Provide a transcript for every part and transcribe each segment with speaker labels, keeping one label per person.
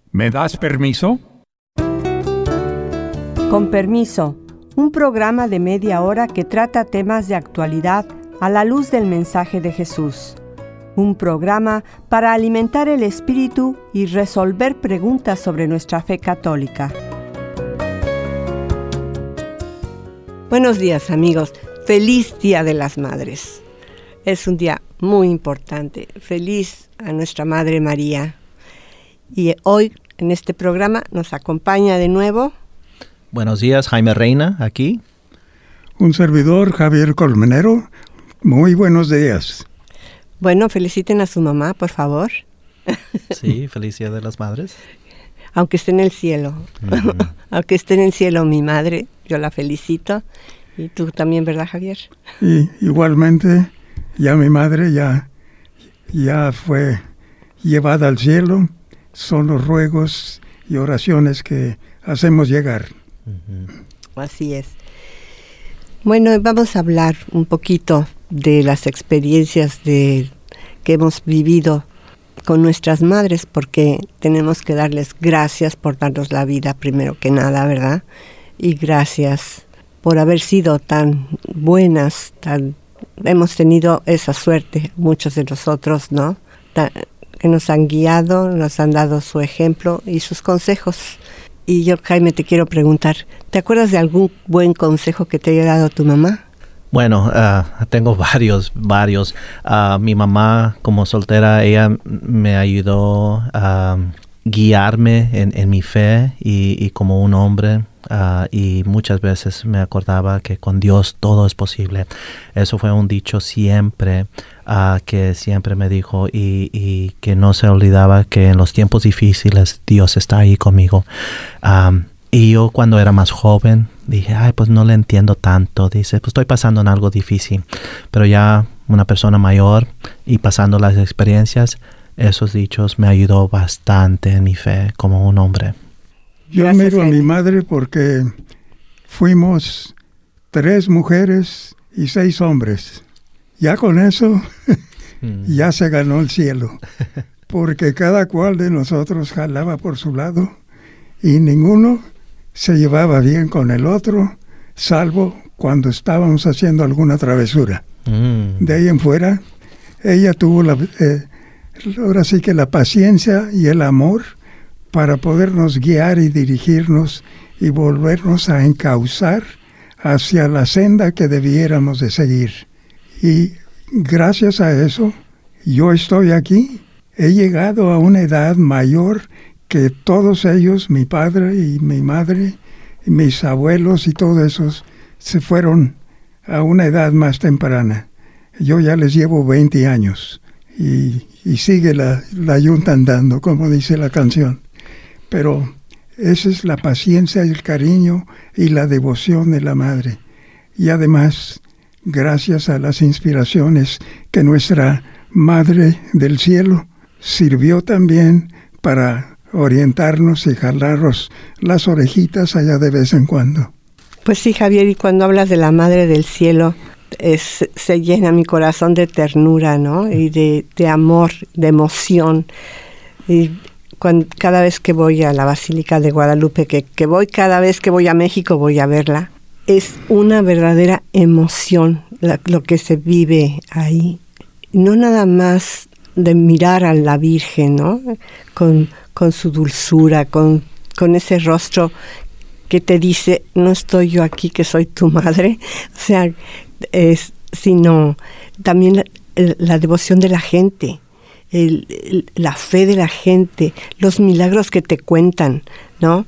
Speaker 1: ¿Me das permiso?
Speaker 2: Con permiso, un programa de media hora que trata temas de actualidad a la luz del mensaje de Jesús. Un programa para alimentar el espíritu y resolver preguntas sobre nuestra fe católica. Buenos días, amigos. Feliz Día de las Madres. Es un día muy importante. Feliz a nuestra Madre María. Y hoy en este programa nos acompaña de nuevo.
Speaker 3: Buenos días, Jaime Reina, aquí.
Speaker 4: Un servidor, Javier Colmenero. Muy buenos días.
Speaker 2: Bueno, feliciten a su mamá, por favor.
Speaker 3: Sí, feliz Día de las Madres.
Speaker 2: Aunque esté en el cielo. Aunque esté en el cielo mi madre, yo la felicito. Y tú también, ¿verdad, Javier?
Speaker 4: Y igualmente, ya mi madre ya fue llevada al cielo. Son los ruegos y oraciones que hacemos llegar.
Speaker 2: Así es. Bueno, vamos a hablar un poquito de las experiencias que hemos vivido con nuestras madres, porque tenemos que darles gracias por darnos la vida primero que nada, ¿verdad? Y gracias por haber sido tan buenas, hemos tenido esa suerte, muchos de nosotros, ¿no? Que nos han guiado, nos han dado su ejemplo y sus consejos. Y yo, Jaime, te quiero preguntar, ¿te acuerdas de algún buen consejo que te haya dado tu mamá?
Speaker 3: Bueno, tengo varios. Mi mamá, como soltera, ella me ayudó a guiarme en mi fe y como un hombre. Y muchas veces me acordaba que con Dios todo es posible. Eso fue un dicho siempre, que siempre me dijo y que no se olvidaba que en los tiempos difíciles Dios está ahí conmigo. Y yo cuando era más joven dije, pues no le entiendo tanto. Dice, pues estoy pasando en algo difícil. Pero ya una persona mayor y pasando las experiencias, esos dichos me ayudó bastante en mi fe como un hombre.
Speaker 4: Yo admiro a mi madre porque fuimos 3 mujeres y 6 hombres. Ya con eso, ya se ganó el cielo. Porque cada cual de nosotros jalaba por su lado y ninguno se llevaba bien con el otro, salvo cuando estábamos haciendo alguna travesura. De ahí en fuera, ella tuvo ahora sí que la paciencia y el amor para podernos guiar y dirigirnos y volvernos a encauzar hacia la senda que debiéramos de seguir. Y gracias a eso, yo estoy aquí. He llegado a una edad mayor que todos ellos, mi padre y mi madre, y mis abuelos y todos esos, se fueron a una edad más temprana. Yo ya les llevo 20 años y sigue la yunta andando, como dice la canción. Pero esa es la paciencia y el cariño y la devoción de la madre. Y además, gracias a las inspiraciones que nuestra Madre del Cielo sirvió también para orientarnos y jalarnos las orejitas allá de vez en cuando.
Speaker 2: Pues sí, Javier, y cuando hablas de la Madre del Cielo, se llena mi corazón de ternura, ¿no? Y de amor, de emoción. Y cada vez que voy a la Basílica de Guadalupe, cada vez que voy a México voy a verla, es una verdadera emoción lo que se vive ahí. No nada más de mirar a la Virgen, ¿no? Con su dulzura, con ese rostro que te dice, no estoy yo aquí, que soy tu madre. O sea, sino también la devoción de la gente. La fe de la gente, los milagros que te cuentan, ¿no?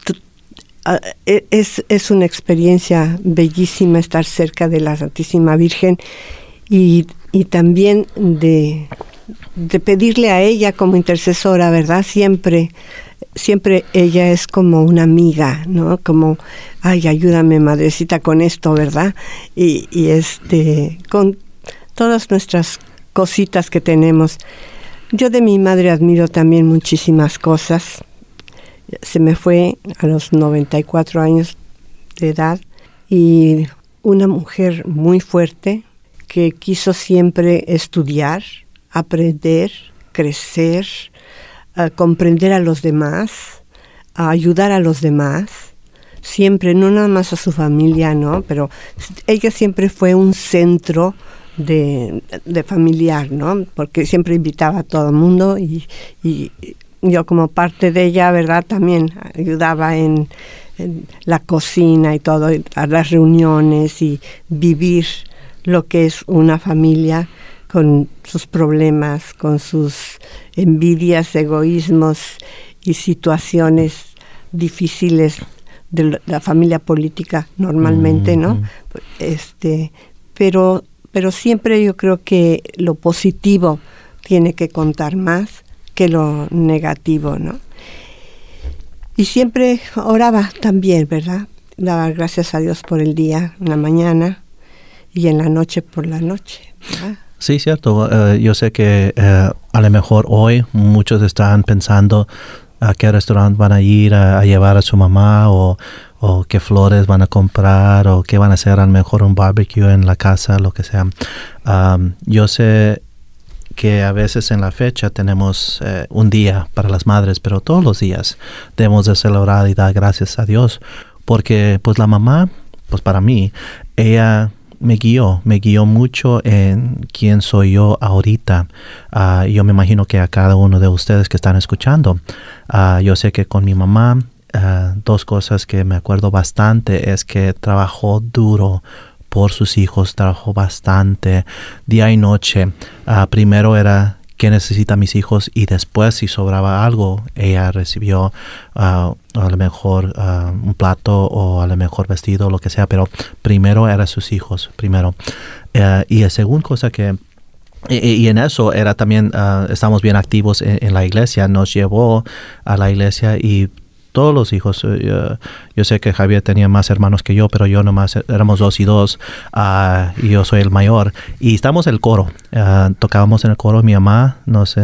Speaker 2: Es una experiencia bellísima estar cerca de la Santísima Virgen y también de pedirle a ella como intercesora, ¿verdad? Siempre ella es como una amiga, ¿no? Como, ayúdame, madrecita, con esto, ¿verdad? Y con todas nuestras cositas que tenemos. Yo de mi madre admiro también muchísimas cosas. Se me fue a los 94 años de edad y una mujer muy fuerte que quiso siempre estudiar, aprender, crecer, a comprender a los demás, a ayudar a los demás, siempre, no nada más a su familia, ¿no? Pero ella siempre fue un centro de familiar, ¿no? Porque siempre invitaba a todo el mundo y yo como parte de ella, ¿verdad? También ayudaba en la cocina y todo, a las reuniones y vivir lo que es una familia con sus problemas, con sus envidias, egoísmos y situaciones difíciles de la familia política normalmente, ¿no? Pero siempre yo creo que lo positivo tiene que contar más que lo negativo, ¿no? Y siempre oraba también, ¿verdad? Daba gracias a Dios por el día, en la mañana, y en la noche por la noche, ¿verdad?
Speaker 3: Sí, cierto. Yo sé que a lo mejor hoy muchos están pensando a qué restaurante van a ir a llevar a su mamá o qué flores van a comprar o qué van a hacer, a lo mejor un barbecue en la casa, lo que sea. Yo sé que a veces en la fecha tenemos un día para las madres, pero todos los días debemos de celebrar y dar gracias a Dios, porque pues la mamá, pues para mí, ella me guió mucho en quién soy yo ahorita. Yo me imagino que a cada uno de ustedes que están escuchando, yo sé que con mi mamá, dos cosas que me acuerdo bastante es que trabajó duro por sus hijos, trabajó bastante, día y noche. Primero era qué necesitan mis hijos y después si sobraba algo, ella recibió a lo mejor un plato o a lo mejor vestido, lo que sea, pero primero eran sus hijos, primero. Y la segunda cosa que y en eso era también, estamos bien activos en la iglesia, nos llevó a la iglesia y todos los hijos, yo sé que Javier tenía más hermanos que yo, pero yo nomás éramos 2 y 2, y yo soy el mayor. Y estamos en el coro, tocábamos en el coro, mi mamá nos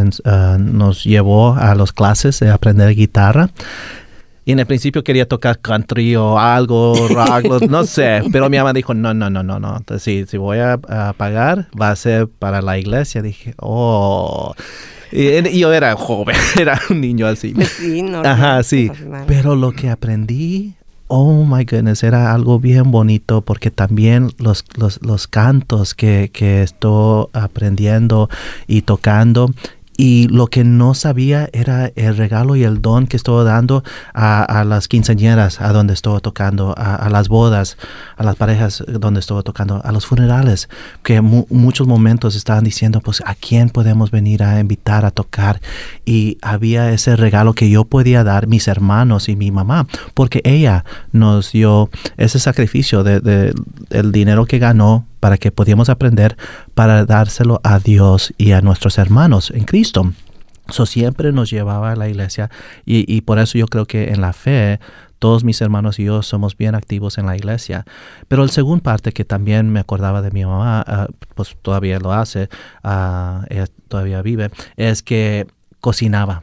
Speaker 3: llevó a las clases de aprender guitarra. Y en el principio quería tocar country o algo, rock, no sé, pero mi mamá dijo, no. Entonces, si voy a pagar, va a ser para la iglesia. Dije, oh... Y yo era joven, era un niño así.
Speaker 2: Sí,
Speaker 3: ajá, sí. Pero lo que aprendí, oh my goodness, era algo bien bonito porque también los cantos que estoy aprendiendo y tocando. Y lo que no sabía era el regalo y el don que estoy dando a las quinceañeras, a donde estoy tocando, a las bodas, a las parejas donde estoy tocando, a los funerales, que muchos momentos estaban diciendo, pues, ¿a quién podemos venir a invitar a tocar? Y había ese regalo que yo podía dar mis hermanos y mi mamá, porque ella nos dio ese sacrificio de el dinero que ganó para que podíamos aprender, para dárselo a Dios y a nuestros hermanos en Cristo. So, siempre nos llevaba a la iglesia y por eso yo creo que en la fe todos mis hermanos y yo somos bien activos en la iglesia. Pero la segunda parte que también me acordaba de mi mamá, pues todavía lo hace, ella todavía vive, es que cocinaba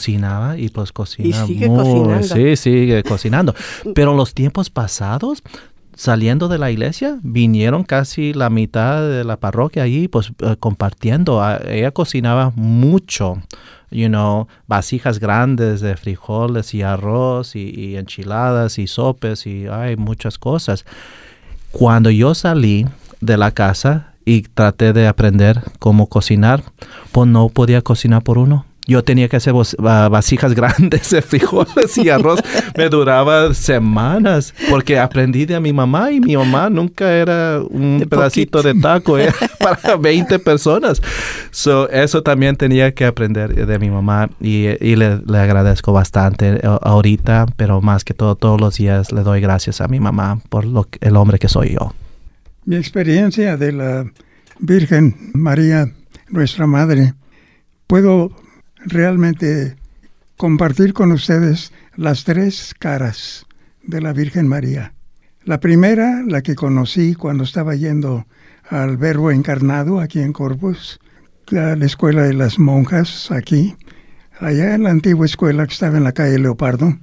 Speaker 3: y pues cocina.
Speaker 2: Y sigue cocinando.
Speaker 3: Sí, sigue cocinando. Pero los tiempos pasados, saliendo de la iglesia, vinieron casi la mitad de la parroquia allí, pues compartiendo. Ella cocinaba mucho, vasijas grandes de frijoles y arroz y enchiladas y sopes y hay muchas cosas. Cuando yo salí de la casa y traté de aprender cómo cocinar, pues no podía cocinar por uno. Yo tenía que hacer vasijas grandes de frijoles y arroz. Me duraba semanas porque aprendí de mi mamá y mi mamá nunca era un pedacito de taco, era para 20 personas. So, eso también tenía que aprender de mi mamá y le agradezco bastante ahorita, pero más que todo, todos los días le doy gracias a mi mamá por el hombre que soy yo.
Speaker 4: Mi experiencia de la Virgen María, nuestra Madre, puedo realmente compartir con ustedes las 3 caras de la Virgen María. La primera, la que conocí cuando estaba yendo al Verbo Encarnado aquí en Corpus, a la escuela de las monjas aquí, allá en la antigua escuela que estaba en la calle Leopardo.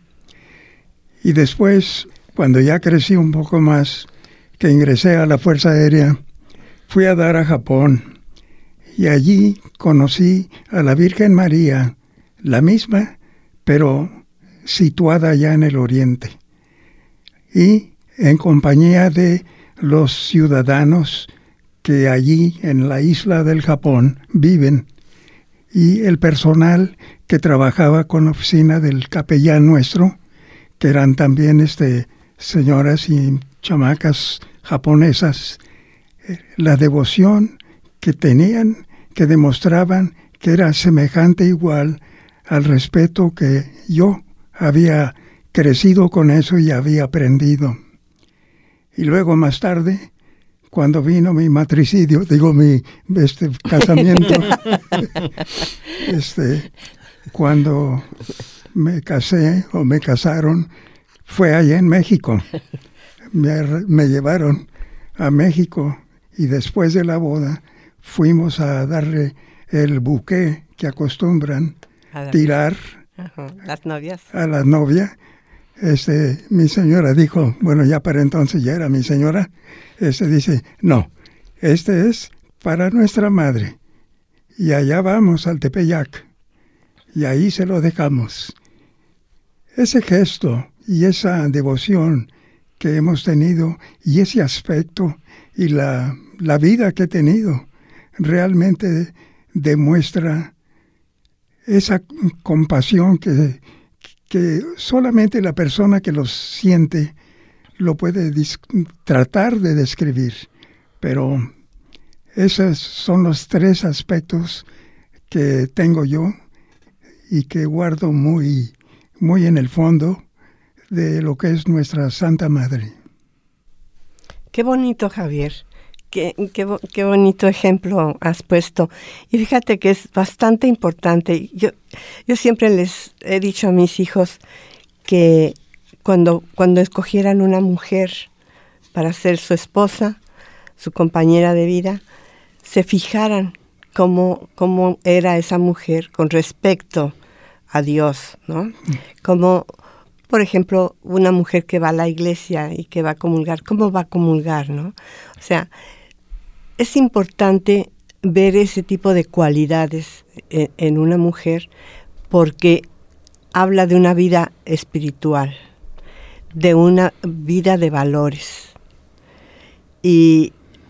Speaker 4: Y después, cuando ya crecí un poco más, que ingresé a la Fuerza Aérea, fui a dar a Japón. Y allí conocí a la Virgen María la misma, pero situada ya en el oriente, y en compañía de los ciudadanos que allí en la isla del Japón viven, y el personal que trabajaba con la oficina del capellán nuestro, que eran también señoras y chamacas japonesas, la devoción que tenían, que demostraban que era semejante igual al respeto que yo había crecido con eso y había aprendido. Y luego más tarde, cuando vino mi matricidio, mi casamiento, cuando me casé o me casaron, fue allá en México. Me llevaron a México y después de la boda fuimos a darle el buqué que acostumbran tirar
Speaker 2: las novias.
Speaker 4: A la novia. Mi señora dijo, bueno, ya para entonces ya era mi señora, dice, no, es para nuestra madre. Y allá vamos al Tepeyac. Y ahí se lo dejamos. Ese gesto y esa devoción que hemos tenido y ese aspecto y la vida que he tenido realmente demuestra esa compasión que solamente la persona que lo siente lo puede tratar de describir. Pero esos son los 3 aspectos que tengo yo y que guardo muy, muy en el fondo de lo que es nuestra Santa Madre.
Speaker 2: Qué bonito, Javier. Qué bonito ejemplo has puesto. Y fíjate que es bastante importante. Yo siempre les he dicho a mis hijos que cuando escogieran una mujer para ser su esposa, su compañera de vida, se fijaran cómo era esa mujer con respecto a Dios, ¿no? Como, por ejemplo, una mujer que va a la iglesia y que va a comulgar, ¿cómo va a comulgar, no? O sea, es importante ver ese tipo de cualidades en una mujer porque habla de una vida espiritual, de una vida de valores. Y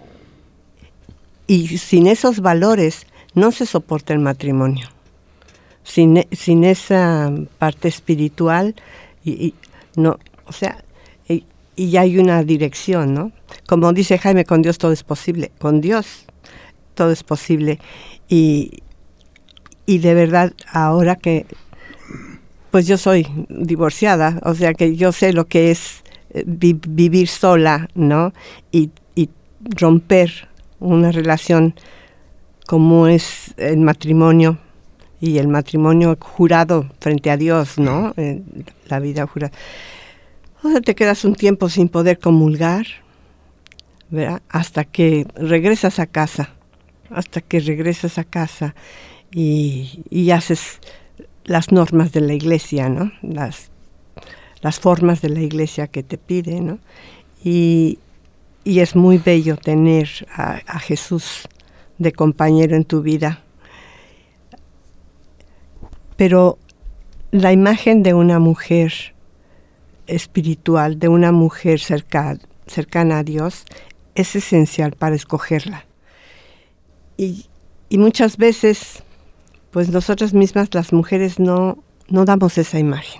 Speaker 2: sin esos valores no se soporta el matrimonio. Sin esa parte espiritual, no, o sea, y hay una dirección, ¿no? Como dice Jaime, con Dios todo es posible. Con Dios todo es posible. Y de verdad, ahora que, pues yo soy divorciada, o sea que yo sé lo que es vivir sola, ¿no? Y romper una relación como es el matrimonio, y el matrimonio jurado frente a Dios, ¿no? La vida jurada. O sea, te quedas un tiempo sin poder comulgar, ¿verdad? Hasta que regresas a casa. Y haces las normas de la iglesia, ¿no? Las formas de la iglesia que te pide, ¿no? Y es muy bello tener a Jesús de compañero en tu vida. Pero la imagen de una mujer espiritual, de una mujer cercana a Dios, es esencial para escogerla. Y muchas veces, pues nosotras mismas, las mujeres, no damos esa imagen.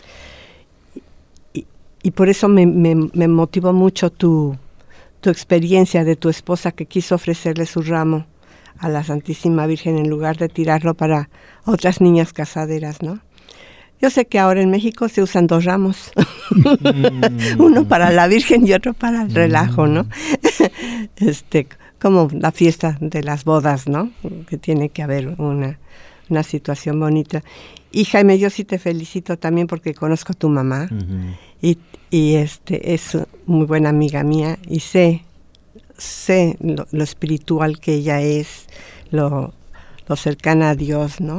Speaker 2: Y por eso me motivó mucho tu experiencia de tu esposa que quiso ofrecerle su ramo a la Santísima Virgen en lugar de tirarlo para otras niñas casaderas, ¿no? Yo sé que ahora en México se usan 2 ramos, uno para la Virgen y otro para el relajo, ¿no? Como la fiesta de las bodas, ¿no? Que tiene que haber una situación bonita. Y Jaime, yo sí te felicito también porque conozco a tu mamá y es muy buena amiga mía y sé lo espiritual que ella es, lo cercana a Dios, ¿no?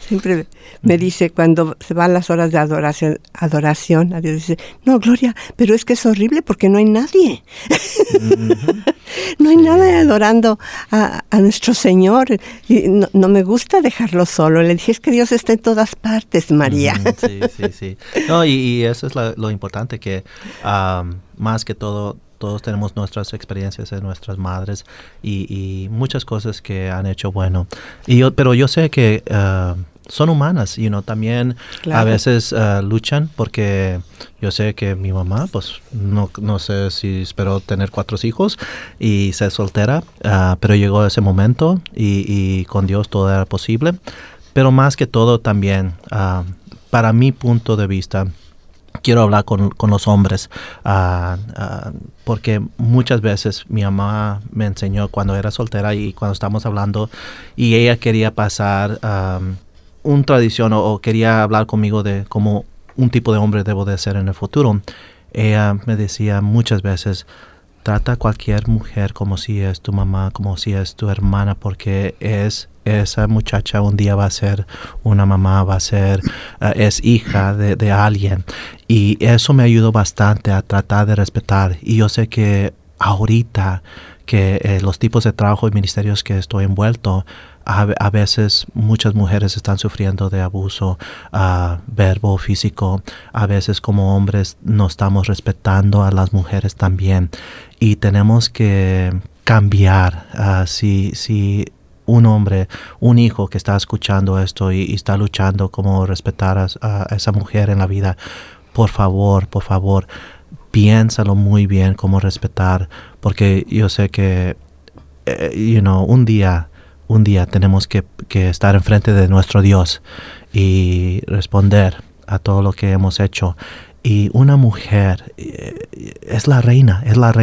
Speaker 2: Siempre me dice cuando se van las horas de adoración a Dios, dice, no, Gloria, pero es que es horrible porque no hay nadie. No hay nadie adorando a nuestro Señor. Y no me gusta dejarlo solo. Le dije, es que Dios está en todas partes, María.
Speaker 3: Sí. No, y eso es lo importante, que más que todo, todos tenemos nuestras experiencias de nuestras madres y muchas cosas que han hecho bueno. Pero yo sé que son humanas, también claro. A veces luchan, porque yo sé que mi mamá, pues no sé si esperó tener 4 hijos y ser soltera, pero llegó ese momento y con Dios todo era posible. Pero más que todo también, para mi punto de vista, quiero hablar con los hombres, porque muchas veces mi mamá me enseñó cuando era soltera y cuando estábamos hablando y ella quería pasar una tradición o quería hablar conmigo de cómo un tipo de hombre debo de ser en el futuro. Ella me decía muchas veces, trata a cualquier mujer como si es tu mamá, como si es tu hermana, porque esa muchacha un día va a ser una mamá, es hija de alguien. Y eso me ayudó bastante a tratar de respetar. Y yo sé que ahorita que los tipos de trabajo y ministerios que estoy envuelto, a veces muchas mujeres están sufriendo de abuso verbo, físico. A veces como hombres no estamos respetando a las mujeres también. Y tenemos que cambiar. Si un hombre, un hijo que está escuchando esto y está luchando como respetar a esa mujer en la vida, por favor, piénsalo muy bien cómo respetar, porque yo sé que, un día tenemos que estar enfrente de nuestro Dios y responder a todo lo que hemos hecho. Y una mujer es la reina,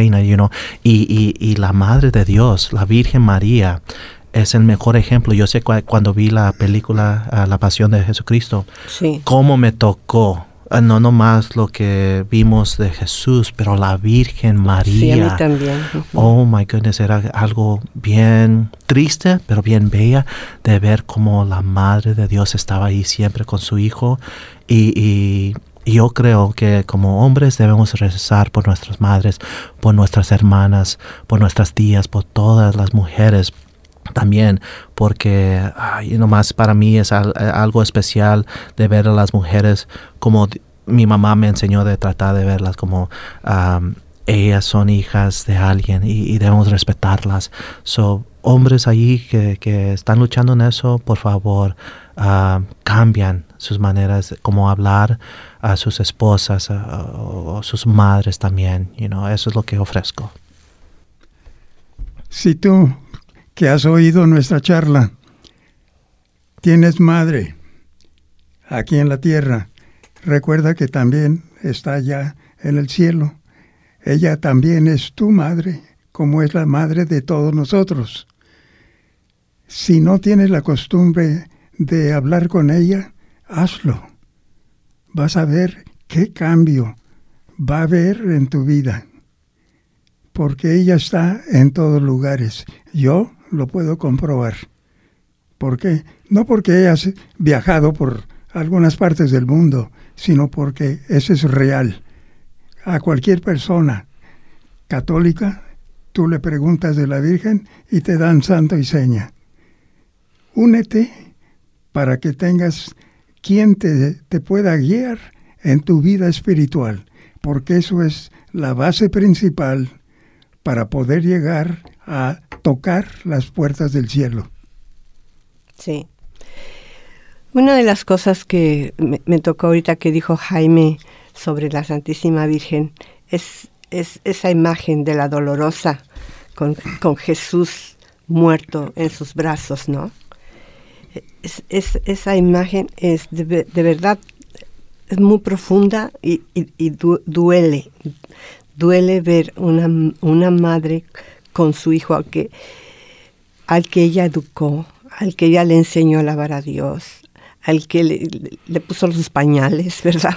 Speaker 3: y la Madre de Dios, la Virgen María, es el mejor ejemplo. Yo sé cuando vi la película La Pasión de Jesucristo, sí, cómo me tocó. No nomás lo que vimos de Jesús, pero la Virgen María.
Speaker 2: Sí, a mí también.
Speaker 3: Oh my goodness, era algo bien triste, pero bien bella de ver cómo la Madre de Dios estaba ahí siempre con su hijo. Y yo creo que como hombres debemos rezar por nuestras madres, por nuestras hermanas, por nuestras tías, por todas las mujeres también, porque nomás para mí es algo especial de ver a las mujeres como mi mamá me enseñó, de tratar de verlas como ellas son hijas de alguien y debemos respetarlas. Hombres allí que están luchando en eso, por favor, cambian sus maneras como hablar a sus esposas o sus madres también. Eso es lo que ofrezco.
Speaker 4: Si tú, que has oído nuestra charla, tienes madre aquí en la tierra, recuerda que también está allá en el cielo. Ella también es tu madre, como es la madre de todos nosotros. Si no tienes la costumbre de hablar con ella, hazlo. Vas a ver qué cambio va a haber en tu vida, porque ella está en todos lugares. Yo lo puedo comprobar. ¿Por qué? No porque hayas viajado por algunas partes del mundo, sino porque eso es real. A cualquier persona católica, tú le preguntas de la Virgen y te dan santo y seña. Únete para que tengas quien te pueda guiar en tu vida espiritual, porque eso es la base principal para poder llegar a tocar las puertas del cielo.
Speaker 2: Sí. Una de las cosas que me tocó ahorita que dijo Jaime sobre la Santísima Virgen es esa imagen de la Dolorosa con Jesús muerto en sus brazos, ¿no? Esa imagen es de verdad, es muy profunda y duele ver una madre con su hijo al que ella educó, al que ella le enseñó a alabar a Dios, al que le puso los pañales, ¿verdad?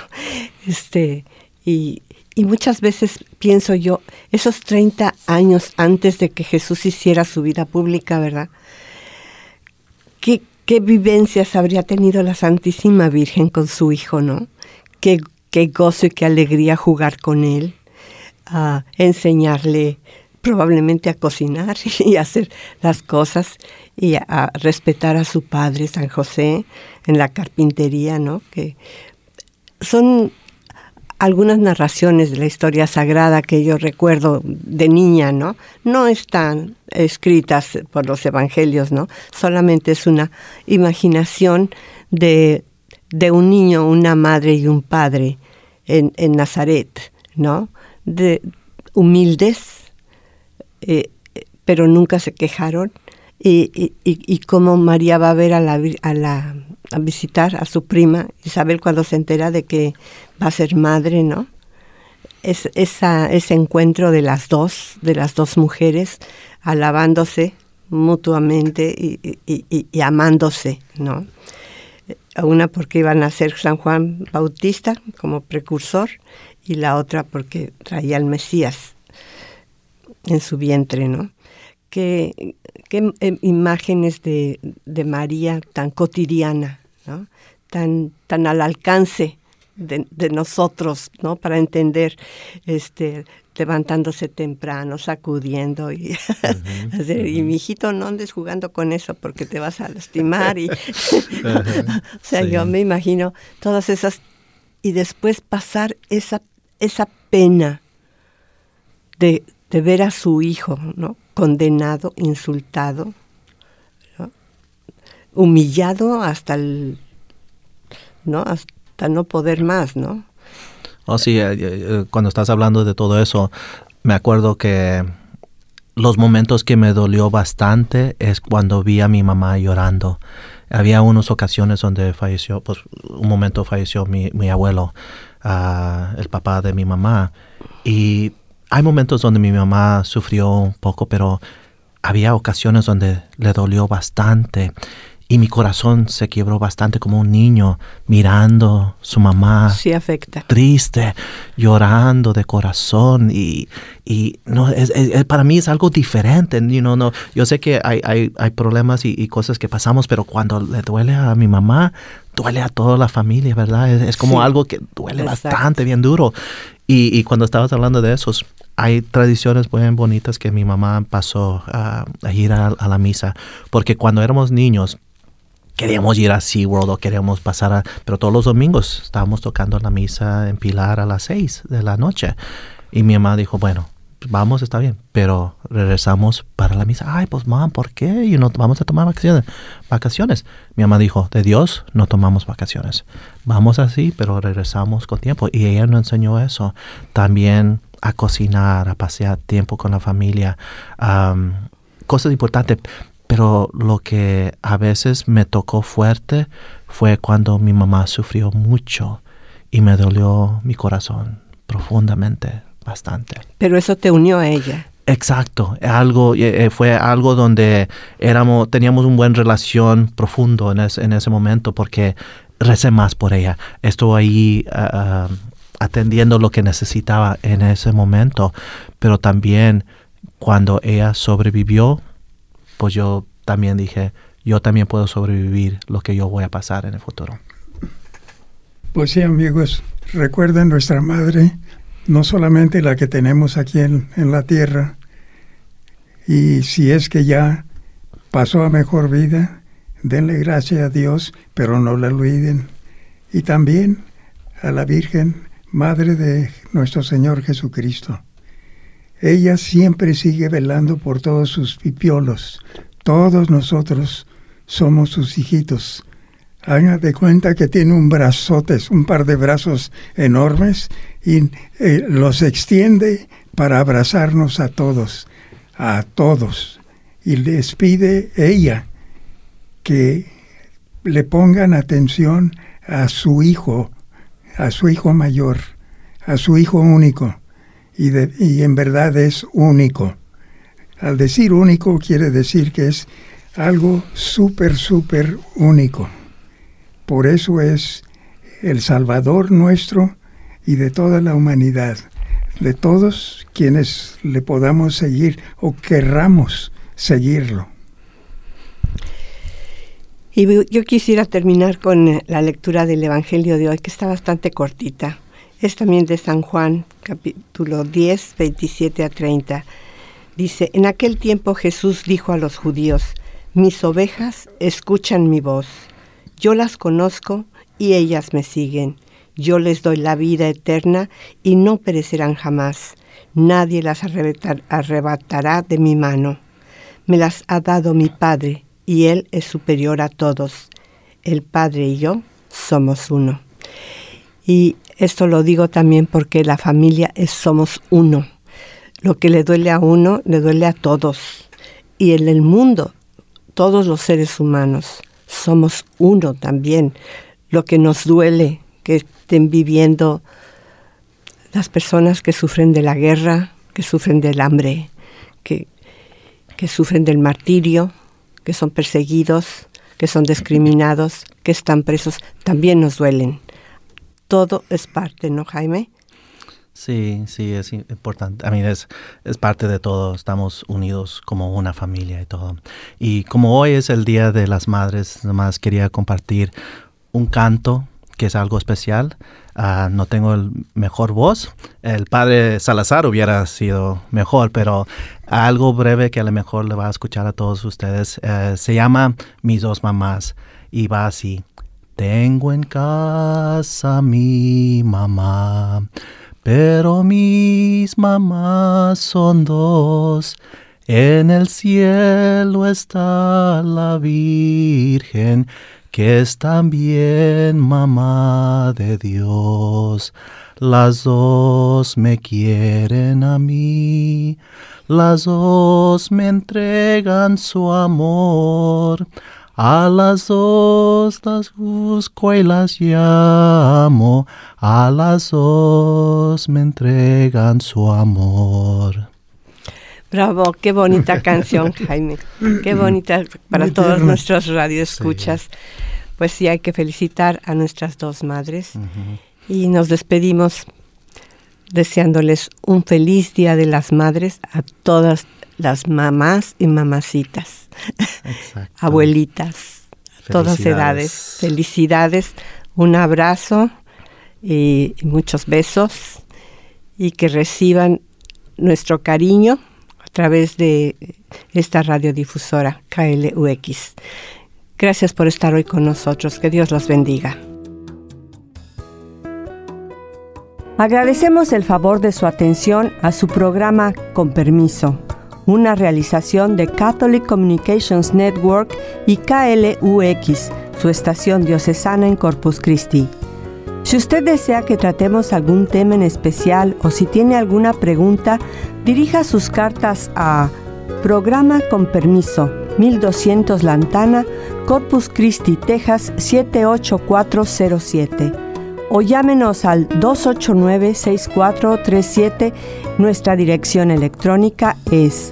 Speaker 2: Y muchas veces pienso yo, esos 30 años antes de que Jesús hiciera su vida pública, ¿verdad? qué vivencias habría tenido la Santísima Virgen con su hijo, ¿no? Qué gozo y qué alegría jugar con él, a enseñarle probablemente a cocinar y a hacer las cosas y a respetar a su padre, San José, en la carpintería, ¿no? Que son algunas narraciones de la historia sagrada que yo recuerdo de niña, ¿no? No están escritas por los evangelios, ¿no? Solamente es una imaginación de un niño, una madre y un padre en Nazaret, ¿no? De humildes, pero nunca se quejaron, y cómo María va a ver a visitar a su prima Isabel cuando se entera de que va a ser madre, ¿no? Ese encuentro de las dos mujeres alabándose mutuamente y amándose, ¿no? Una porque iban a ser San Juan Bautista como precursor, y la otra porque traía al Mesías en su vientre, ¿no? Qué imágenes de María tan cotidiana, ¿no? Tan al alcance de nosotros, ¿no? Para entender, levantándose temprano, sacudiendo y y mi hijito, no andes jugando con eso porque te vas a lastimar o sea, sí. Yo me imagino todas esas, y después pasar esa pena de ver a su hijo, ¿no? Condenado, insultado, ¿no? Humillado hasta no poder más, ¿no?
Speaker 3: Oh, sí, cuando estás hablando de todo eso, me acuerdo que los momentos que me dolió bastante es cuando vi a mi mamá llorando. Había unas ocasiones donde falleció, pues un momento falleció mi abuelo, el papá de mi mamá, y hay momentos donde mi mamá sufrió un poco, pero había ocasiones donde le dolió bastante. Y mi corazón se quebró bastante como un niño mirando su mamá.
Speaker 2: Sí, afecta.
Speaker 3: Triste, llorando de corazón. Y no, para mí es algo diferente. No, yo sé que hay problemas y cosas que pasamos, pero cuando le duele a mi mamá, duele a toda la familia, ¿verdad? Es como algo que duele bastante, bien duro. Y cuando estabas hablando de esos, hay tradiciones muy bonitas que mi mamá pasó a ir a la misa. Porque cuando éramos niños, queríamos ir a SeaWorld o queríamos pasar pero todos los domingos estábamos tocando la misa en Pilar a las 6 de la noche. Y mi mamá dijo, bueno, vamos, está bien, pero regresamos para la misa. Ay, pues mamá, ¿por qué? Y no vamos a tomar vacaciones. Mi mamá dijo, de Dios no tomamos vacaciones. Vamos así, pero regresamos con tiempo. Y ella nos enseñó eso. También a cocinar, a pasear tiempo con la familia. Cosas importantes. Pero lo que a veces me tocó fuerte fue cuando mi mamá sufrió mucho y me dolió mi corazón profundamente, bastante.
Speaker 2: Pero eso te unió a ella.
Speaker 3: Exacto, fue algo donde teníamos una buena relación profundo en ese momento porque recé más por ella. Estuve ahí atendiendo lo que necesitaba en ese momento, pero también cuando ella sobrevivió, pues yo también dije, yo también puedo sobrevivir lo que yo voy a pasar en el futuro.
Speaker 4: Pues sí, amigos, recuerden nuestra madre, no solamente la que tenemos aquí en la tierra, y si es que ya pasó a mejor vida, denle gracias a Dios, pero no la olviden. Y también a la Virgen, Madre de nuestro Señor Jesucristo. Ella siempre sigue velando por todos sus pipiolos. Todos nosotros somos sus hijitos. Hagan de cuenta que tiene un par de brazos enormes, y los extiende para abrazarnos a todos. Y les pide ella que le pongan atención a su hijo mayor, a su hijo único. Y en verdad es único. Al decir único quiere decir que es algo súper único. Por eso es el Salvador nuestro y de toda la humanidad, de todos quienes le podamos seguir o querramos seguirlo.
Speaker 2: Y yo quisiera terminar con la lectura del Evangelio de hoy, que está bastante cortita. Es también de San Juan, capítulo 10, 27 a 30. Dice, en aquel tiempo Jesús dijo a los judíos, mis ovejas escuchan mi voz. Yo las conozco y ellas me siguen. Yo les doy la vida eterna y no perecerán jamás. Nadie las arrebatará de mi mano. Me las ha dado mi Padre, y Él es superior a todos. El Padre y yo somos uno. Y esto lo digo también porque la familia somos uno. Lo que le duele a uno, le duele a todos. Y en el mundo, todos los seres humanos somos uno también. Lo que nos duele, que estén viviendo las personas que sufren de la guerra, que sufren del hambre, que sufren del martirio, que son perseguidos, que son discriminados, que están presos, también nos duelen. Todo es parte, ¿no, Jaime?
Speaker 3: Sí, es importante. A mí es parte de todo. Estamos unidos como una familia y todo. Y como hoy es el Día de las Madres, nomás quería compartir un canto que es algo especial. No tengo el mejor voz. El padre Salazar hubiera sido mejor, pero algo breve que a lo mejor le va a escuchar a todos ustedes. Se llama Mis dos mamás y va así. Tengo en casa mi mamá, pero mis mamás son dos. En el cielo está la Virgen, que es también mamá de Dios. Las dos me quieren a mí, las dos me entregan su amor. A las dos las busco y las llamo, a las dos me entregan su amor.
Speaker 2: Bravo, qué bonita canción, Jaime. Qué bonita para
Speaker 4: muy
Speaker 2: todos
Speaker 4: tierna.
Speaker 2: Nuestros radioescuchas. Sí. Pues sí, hay que felicitar a nuestras dos madres. Uh-huh. Y nos despedimos deseándoles un feliz Día de las Madres a todas las mamás y mamacitas. Exacto. Abuelitas, a todas edades. Felicidades, un abrazo y muchos besos. Y que reciban nuestro cariño a través de esta radiodifusora KLUX. Gracias por estar hoy con nosotros. Que Dios los bendiga. Agradecemos el favor de su atención a su programa Con Permiso, una realización de Catholic Communications Network y KLUX, su estación diocesana en Corpus Christi. Si usted desea que tratemos algún tema en especial o si tiene alguna pregunta, dirija sus cartas a Programa Con Permiso, 1200 Lantana, Corpus Christi, Texas 78407. O llámenos al 289-6437. Nuestra dirección electrónica es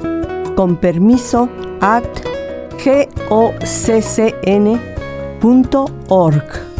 Speaker 2: conpermiso@goccn.org.